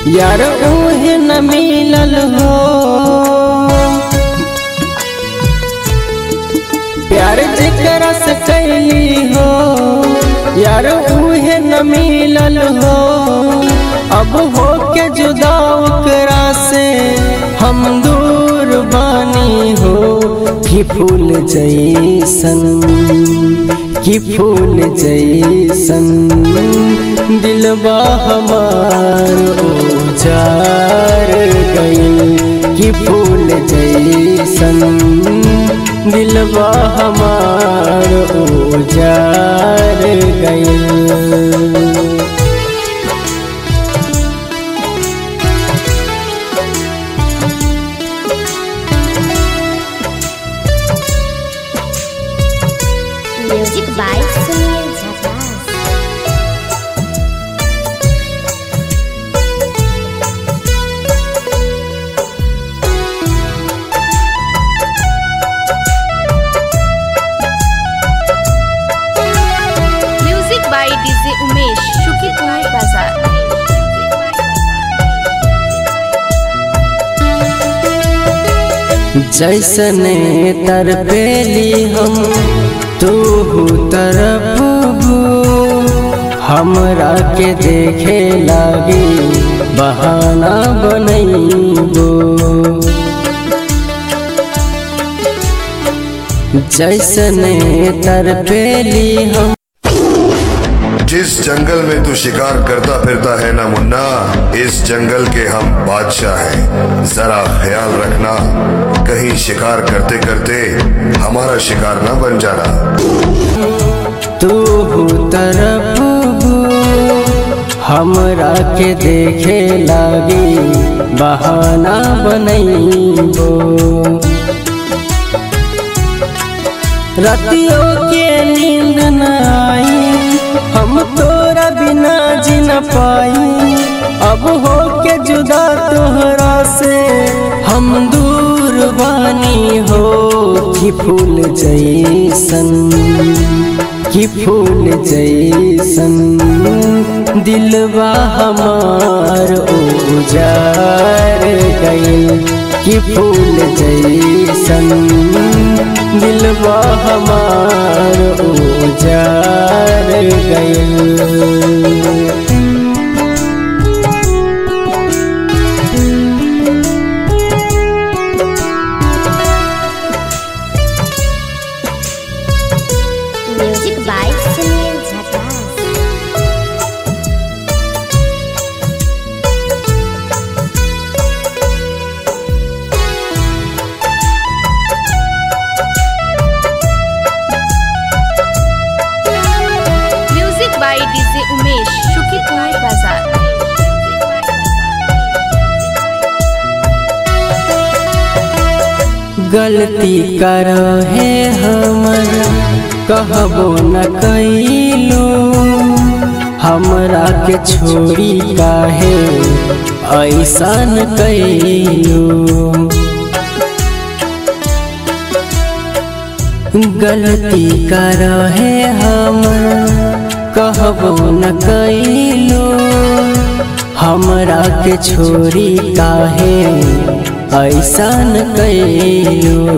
यार उहे न मिलल हो प्यार जेकरा से कैली हो, यार उहे न मिलल हो। अब हो के जुदा ओकरा से हम दूर बानी हो। कि फूल जैसन, कि फूल जैसन दिलबा हमार उजार गइल। कि फूल जैसन दिलबा हमार उजार गइल। Music by Sunil Jhakas. Music by DJ Umesh, Shukipur बाजार। जैसने तरपेली हम तू तरफबू, हमरा के देखे लागी बहाना बनैबो। जैसने तरपेली हम। जिस जंगल में तू शिकार करता फिरता है ना मुन्ना, इस जंगल के हम बादशाह हैं। जरा ख्याल रखना, कहीं शिकार करते करते हमारा शिकार ना बन जाना। तू तरफबू, हमरा के देखे लागी बहाना बनैबो। रातियों के नींद न आई, हम तोरा बिना जी न पाई। अब हो के जुदा तोहरा से हम दूर बानी हो। कि फूल जैसन, कि फूल जैसन दिलबा हमार उजार गइल। कि फूल जैसन दिलबा हमार उजार गइल। Music by Sunil Jhakas. Music by DJ Umesh, Shukipur बाजार। गलती कर है हमर कहबो न कैलो, हमरा के छोड़ी काहे ऐसन कैलो। गलती कर है हमर कहबो न कैलो, हमरा के छोड़ी काहे ऐसन कैलो।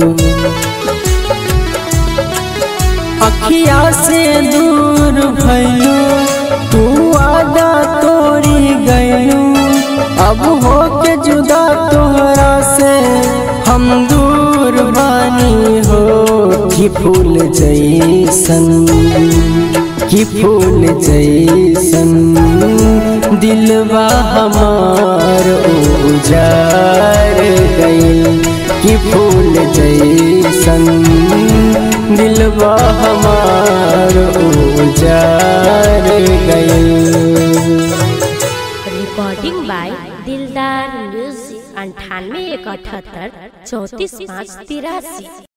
अखिया से दूर भइलू, तू आदा तोड़ी गइलू। अब हो के जुदा तोहरा से हम दूर बानी हो। कि फूल जैसन, कि फूल जैसन दिलबा हमार उजार गइल। कि फूल जैसन दिलबा हमार उजार गइल। Recording by Dildar music 98 178 34 5 83।